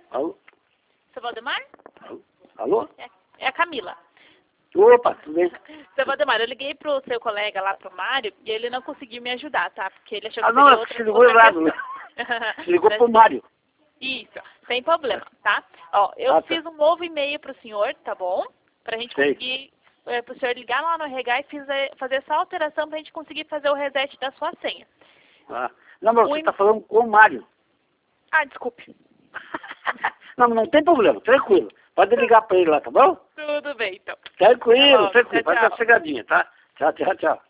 Alô? Seu Valdemar? Alô? É a Camila. Opa, tudo bem? Seu Valdemar, eu liguei pro seu colega lá, pro Mário, e ele não conseguiu me ajudar, tá? Porque ele achou que Não, seria você ligou errado, né? Você ligou pro Mário. Isso, sem problema, tá? Ó, eu fiz um novo e-mail pro senhor, tá bom? Pra gente conseguir, pro senhor ligar lá no RH e fazer essa alteração pra gente conseguir fazer o reset da sua senha. Não, mas você tá falando com o Mário. Ah, desculpe. Não tem problema, tranquilo. Pode ligar pra ele lá, tá bom? Tudo bem, então. Tranquilo, Tá bom, tranquilo. tchau, Vai dar tchau. cegadinha, tá? Tchau, tchau, tchau.